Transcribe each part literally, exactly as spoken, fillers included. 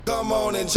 Come on and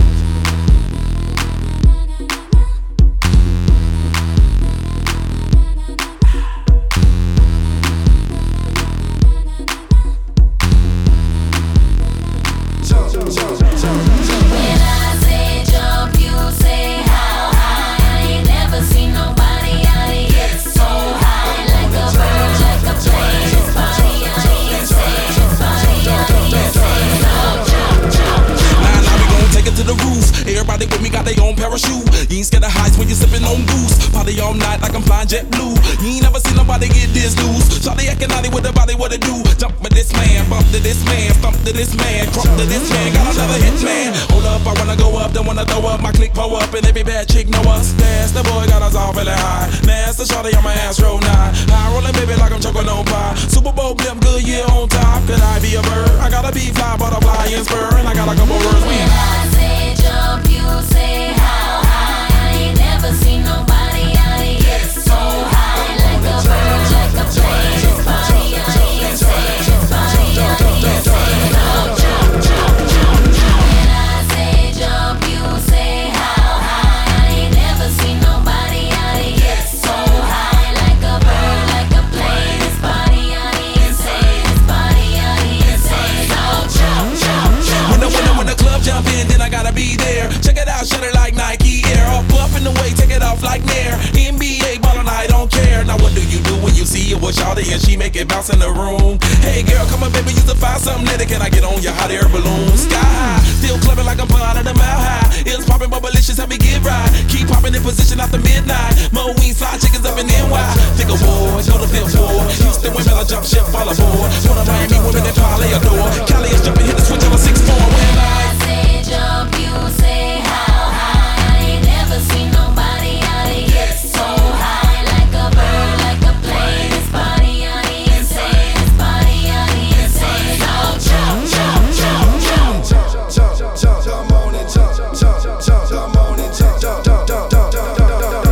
jump, jump, jump, jump, jump. When I say jump, you say how high. I ain't never seen nobody out of here so high. Like a bird, like a plane. This body, I ain't saying. This body, I ain't saying. So jump, jump, jump. Now, now we gon' take it to the roof. Everybody with me got their own parachute. You ain't scared of heights when you sippin' on goose. Party all night like I'm flying jet blue. You ain't never seen nobody get this loose. Shawty acting naughty with the body, what it do? Jump with this man, bump to this man, stump to this man, crump to this man. Got another hit man. Hold up, I wanna go up, don't wanna throw up. My click pull up and every bad chick know us. That's the boy got us all feeling high. Master shawty on my ass roll nine. High rolling baby like I'm choking on pie. Super Bowl blimp, good year on top. Could I be a bird? I gotta be fly, butterfly and spur. And I got a couple words When I say jump, you say how high. I ain't never seen nobody out of here so high. Like a bird, like a plane. This body, I ain't saying. This body, I ain't saying. So jump, jump, jump, jump. When I say jump, you say how high. I ain't never seen nobody out of here so high. Like a bird, like a plane. This body, I ain't saying. This body, I ain't saying. So jump, jump, jump. When the, when, the, when the club jump in, then I gotta be there. Check it out, shut it like Nike Air. Up, up in the way, take it off like Nair. N B A ballin', I don't care. Now what do you do when you see it with shawty and she make it bounce in the room? Hey girl, come on baby, you to find something that can I get on your hot air balloon? Sky high, still clubbing like I'm pond at a mile high. It's poppin', but malicious, help me get right. Keep poppin' in position after midnight. Mo wings, fly chickens up in N Y. Think of war, go to fifth floor. Houston women, I jump ship, all aboard. One of Miami women that probably adore. Cali is jumping, hit the switch on a six four. When I say jump, you say how high. I ain't never seen nobody out of here so high. Like a bird, like a plane. This body, I ain't saying. This body, I ain't saying. So jump, jump, jump, jump. jump, jump, jump, jump. Come on and jump, jump, jump, jump. Come on and jump, jump, jump, jump, jump, jump, jump, jump.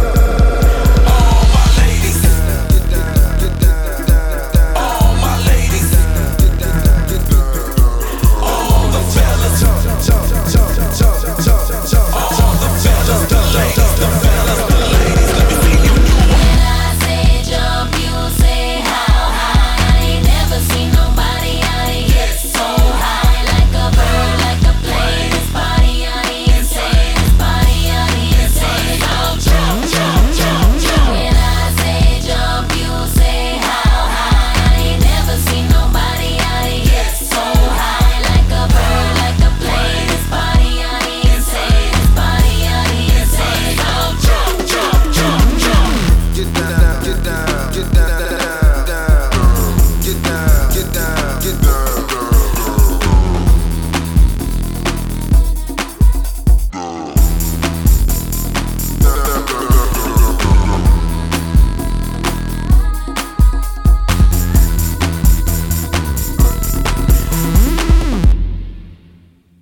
all my ladies, all my ladies, all the fellas, Jump, jump, jump, jump, jump, jump, jump. all the fellas, the ladies, the fellas, the ladies. Let me see you do it. When I say jump, you say how high. I ain't never seen nobody out of here so high. Like a bird, like a plane. This body, I ain't saying. This body, I ain't saying. So jump, jump, jump, jump. When I say jump, you say how high. I ain't never seen nobody out of here so high. Like a bird, like a plane. This body, I ain't saying. This body, I ain't saying. So jump, jump, jump, jump. Get down, get down.